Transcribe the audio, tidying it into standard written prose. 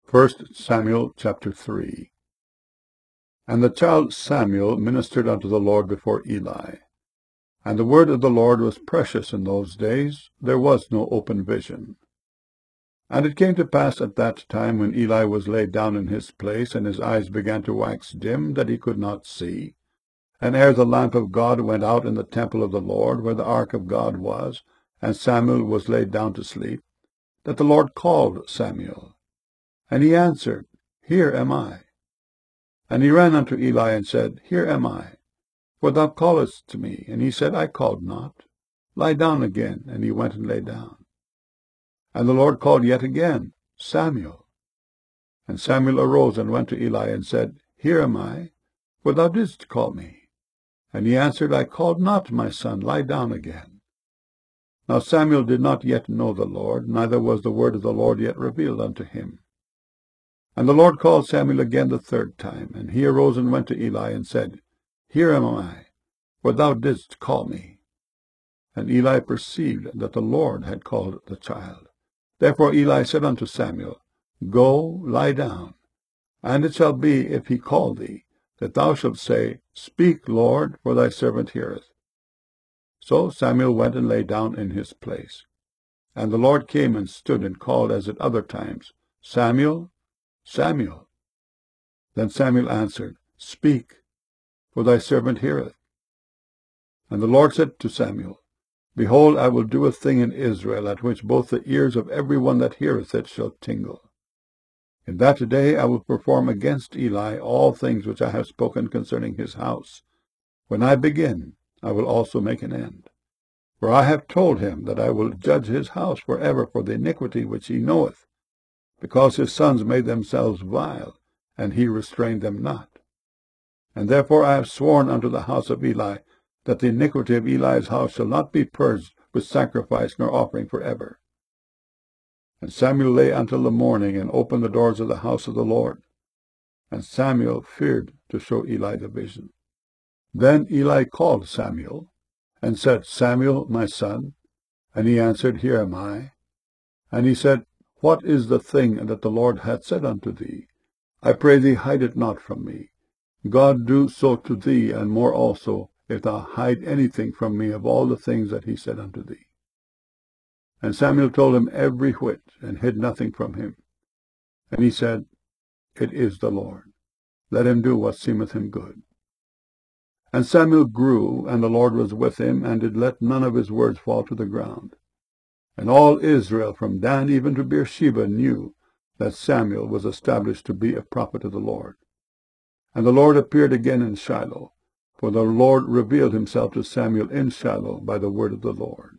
1 Samuel chapter 3. And the child Samuel ministered unto the Lord before Eli. And the word of the Lord was precious in those days. There was no open vision. And it came to pass at that time, when Eli was laid down in his place, and his eyes began to wax dim, that he could not see, and ere the lamp of God went out in the temple of the Lord, where the ark of God was, and Samuel was laid down to sleep, that the Lord called Samuel. And he answered, Here am I. And he ran unto Eli, and said, Here am I, for thou callest to me. And he said, I called not. Lie down again. And he went and lay down. And the Lord called yet again, Samuel. And Samuel arose and went to Eli, and said, Here am I, for thou didst call me. And he answered, I called not, my son. Lie down again. Now Samuel did not yet know the Lord, neither was the word of the Lord yet revealed unto him. And the Lord called Samuel again the third time. And he arose and went to Eli, and said, Here am I, for thou didst call me. And Eli perceived that the Lord had called the child. Therefore Eli said unto Samuel, Go, lie down. And it shall be, if he call thee, that thou shalt say, Speak, Lord, for thy servant heareth. So Samuel went and lay down in his place. And the Lord came and stood and called as at other times, Samuel, Samuel. Then Samuel answered, Speak, for thy servant heareth. And the Lord said to Samuel, Behold, I will do a thing in Israel, at which both the ears of every one that heareth it shall tingle. In that day I will perform against Eli all things which I have spoken concerning his house. When I begin, I will also make an end. For I have told him that I will judge his house forever for the iniquity which he knoweth, because his sons made themselves vile, and he restrained them not. And therefore I have sworn unto the house of Eli, that the iniquity of Eli's house shall not be purged with sacrifice nor offering forever. And Samuel lay until the morning, and opened the doors of the house of the Lord. And Samuel feared to show Eli the vision. Then Eli called Samuel, and said, Samuel, my son. And he answered, Here am I. And he said, What is the thing that the Lord hath said unto thee? I pray thee, hide it not from me. God do so to thee, and more also, if thou hide anything from me of all the things that he said unto thee. And Samuel told him every whit, and hid nothing from him. And he said, It is the Lord. Let him do what seemeth him good. And Samuel grew, and the Lord was with him, and did let none of his words fall to the ground. And all Israel, from Dan even to Beersheba, knew that Samuel was established to be a prophet of the Lord. And the Lord appeared again in Shiloh, for the Lord revealed himself to Samuel in Shiloh by the word of the Lord.